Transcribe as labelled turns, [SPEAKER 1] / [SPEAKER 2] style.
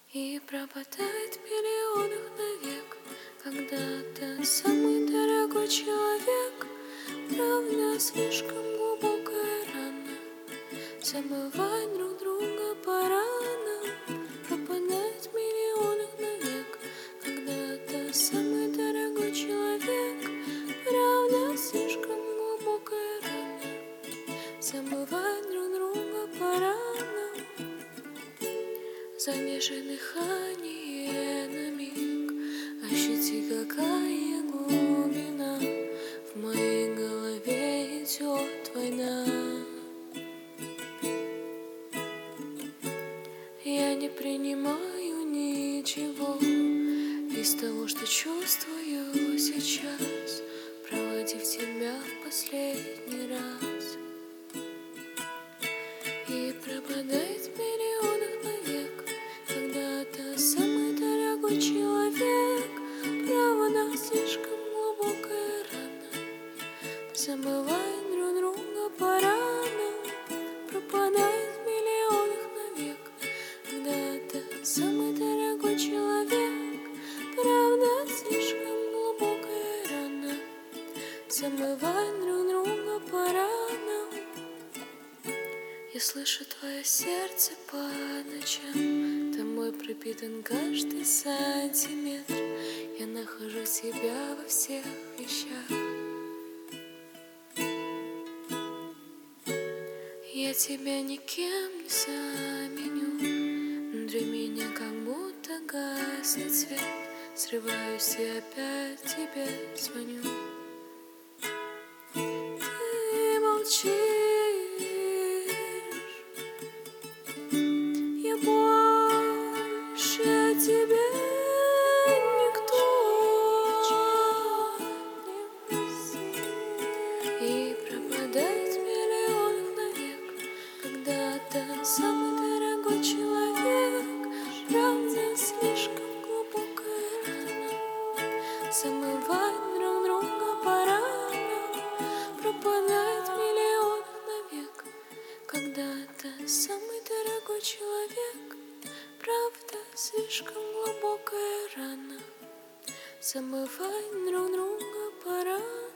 [SPEAKER 1] И пропадает в миллионах навек, когда-то самый дорогой человек. Правда, слишком глубокая рана, забывать друг друга пора нам. Пропадает в миллионах навек, когда-то самый дорогой человек. Правда, слишком глубокая рана, забывать друг друга пора нам. Задержи дыхание на миг, ощути, какая глубина. В моей голове идет война. Я не принимаю ничего из того, что чувствую сейчас, проводив тебя в последний раз. И пропадает в миллионах навек, когда-то самый дорогой человек. Правда, слишком глубокая рана, забывать друг друга пора нам. Пропадает в миллионах навек, когда-то самый дорогой человек. Правда, слишком глубокая рана, забывать друг друга пора нам. Я слышу твое сердце по ночам, тобой пропитан каждый сантиметр. Я нахожу тебя во всех вещах. Я тебя никем не заменю, внутри меня как будто гаснет свет. Срываюсь и опять тебе звоню. Ты молчишь, я больше тебе никто. И пропадает в миллионах навек, когда-то самый дорогой человек. Правда, слишком глубокая рана, забывать друг друга пора нам. Пропадает в миллионах навек, когда-то самый дорогой человек. Правда, слишком глубокая рана, забывать друг друга пора.